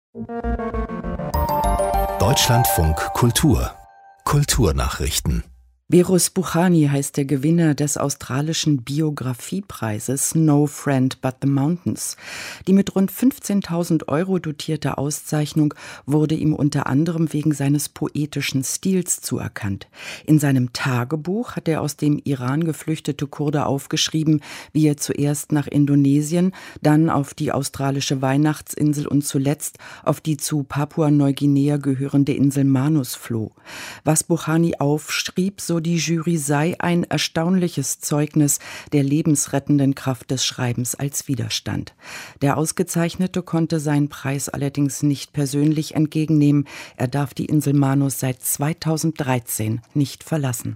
Deutschlandfunk Kultur. Kulturnachrichten. Virus Buchani heißt der Gewinner des australischen Biografiepreises No Friend But the Mountains. Die mit rund 15.000 € dotierte Auszeichnung wurde ihm unter anderem wegen seines poetischen Stils zuerkannt. In seinem Tagebuch hat der aus dem Iran geflüchtete Kurde aufgeschrieben, wie er zuerst nach Indonesien, dann auf die australische Weihnachtsinsel und zuletzt auf die zu Papua-Neuguinea gehörende Insel Manus floh. Was Buchani aufschrieb, so die Jury, sei ein erstaunliches Zeugnis der lebensrettenden Kraft des Schreibens als Widerstand. Der Ausgezeichnete konnte seinen Preis allerdings nicht persönlich entgegennehmen. Er darf die Insel Manus seit 2013 nicht verlassen.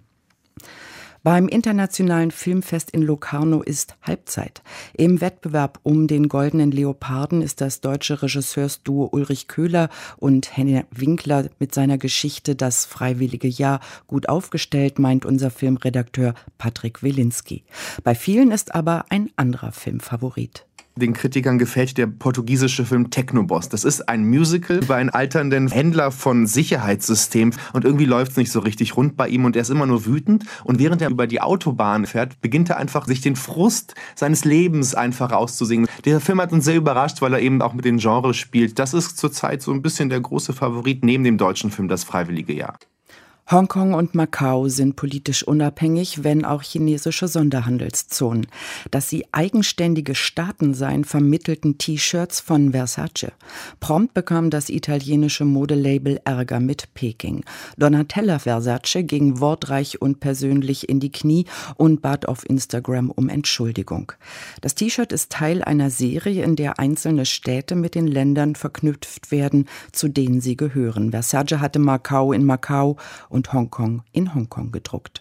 Beim Internationalen Filmfest in Locarno ist Halbzeit. Im Wettbewerb um den Goldenen Leoparden ist das deutsche Regisseursduo Ulrich Köhler und Henning Winkler mit seiner Geschichte Das freiwillige Jahr gut aufgestellt, meint unser Filmredakteur Patrick Wilinski. Bei vielen ist aber ein anderer Film Favorit. Den Kritikern gefällt der portugiesische Film Technoboss. Das ist ein Musical über einen alternden Händler von Sicherheitssystemen und irgendwie läuft es nicht so richtig rund bei ihm und er ist immer nur wütend und während er über die Autobahn fährt, beginnt er einfach sich den Frust seines Lebens einfach auszusingen. Der Film hat uns sehr überrascht, weil er eben auch mit den Genres spielt. Das ist zurzeit so ein bisschen der große Favorit neben dem deutschen Film Das freiwillige Jahr. Hongkong und Macau sind politisch unabhängig, wenn auch chinesische Sonderhandelszonen. Dass sie eigenständige Staaten seien, vermittelten T-Shirts von Versace. Prompt bekam das italienische Modelabel Ärger mit Peking. Donatella Versace ging wortreich und persönlich in die Knie und bat auf Instagram um Entschuldigung. Das T-Shirt ist Teil einer Serie, in der einzelne Städte mit den Ländern verknüpft werden, zu denen sie gehören. Versace hatte Macau in Macau und Hongkong in Hongkong gedruckt.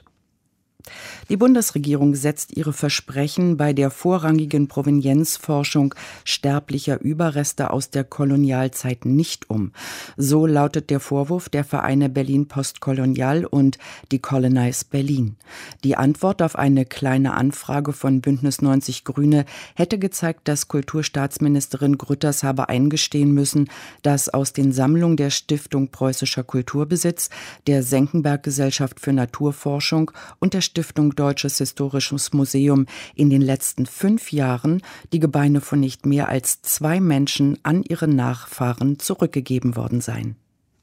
Die Bundesregierung setzt ihre Versprechen bei der vorrangigen Provenienzforschung sterblicher Überreste aus der Kolonialzeit nicht um. So lautet der Vorwurf der Vereine Berlin Postkolonial und Decolonize Berlin. Die Antwort auf eine kleine Anfrage von Bündnis 90 Grüne hätte gezeigt, dass Kulturstaatsministerin Grütters habe eingestehen müssen, dass aus den Sammlungen der Stiftung Preußischer Kulturbesitz, der Senckenberg-Gesellschaft für Naturforschung und der Stiftung Deutsches Historisches Museum in den letzten 5 Jahren die Gebeine von nicht mehr als 2 Menschen an ihre Nachfahren zurückgegeben worden seien.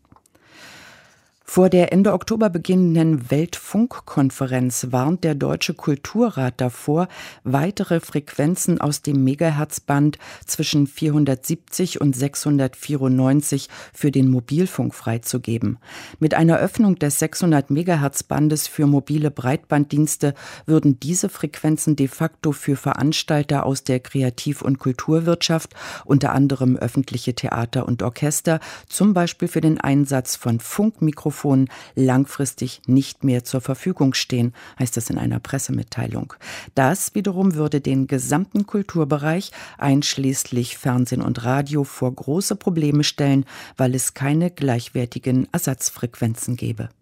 Vor der Ende Oktober beginnenden Weltfunkkonferenz warnt der Deutsche Kulturrat davor, weitere Frequenzen aus dem Megahertzband zwischen 470 und 694 für den Mobilfunk freizugeben. Mit einer Öffnung des 600 Megahertzbandes für mobile Breitbanddienste würden diese Frequenzen de facto für Veranstalter aus der Kreativ- und Kulturwirtschaft, unter anderem öffentliche Theater und Orchester, zum Beispiel für den Einsatz von Funkmikrofonen, langfristig nicht mehr zur Verfügung stehen, heißt es in einer Pressemitteilung. Das wiederum würde den gesamten Kulturbereich, einschließlich Fernsehen und Radio, vor große Probleme stellen, weil es keine gleichwertigen Ersatzfrequenzen gäbe.